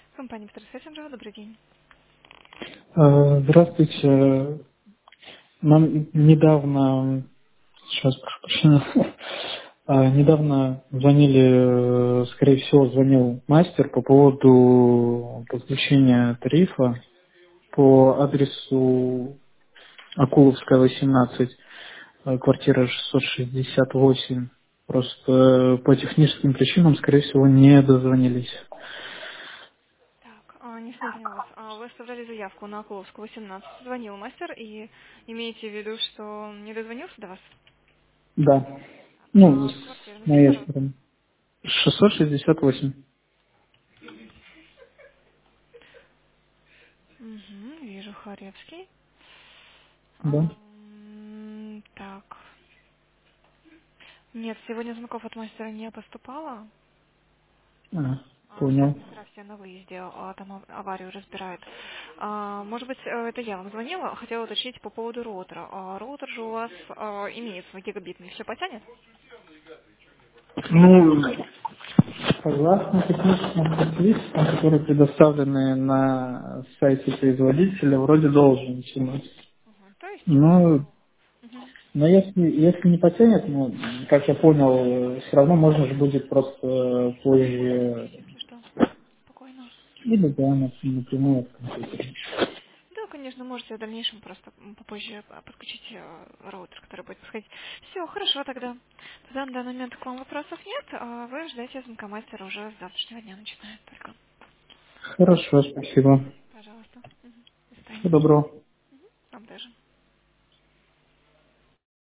Компания Петерсеттинджа, добрый день. Здравствуйте. Нам недавно, сейчас прошу прощения, недавно звонили, скорее всего, звонил мастер по поводу подключения тарифа по адресу Акуловская, 18, квартира 668. Просто по техническим причинам, скорее всего, не дозвонились. Так, не поняла вас. Вы оставляли заявку на Окуловскую, 18. Звонил мастер и имеете в виду, что он не дозвонился до вас? Да. Так, Ну, с квартира, назовите, моей пожалуйста. стороны. 668. Угу, вижу, Харевский. Да. Так, нет, сегодня звонков от мастера не поступало. Сейчас Понял. мастера все на выезде, там аварию разбирают. Может быть, это я вам звонила, хотела уточнить по поводу роутера. Роутер же у вас имеется гигабитный, все потянет? Ну, согласно техническим характеристикам, которые предоставлены на сайте производителя, вроде должен тянуть. Мгм. То есть Но, все. Мгм. но если не потянет, ну, как я понял, все равно можно же будет просто Позвонить, позже, если что. Спокойно. или да, напрямую от компьютера. Да, конечно, можете в дальнейшем просто попозже подключить роутер, который будет подходить. Все, хорошо тогда. Тогда на данный момент к вам вопросов нет, а вы ждете звонка мастера уже с завтрашнего дня начинает только. Хорошо, спасибо. Пожалуйста. Мгм. До Всего свидания. доброго. Вам тоже.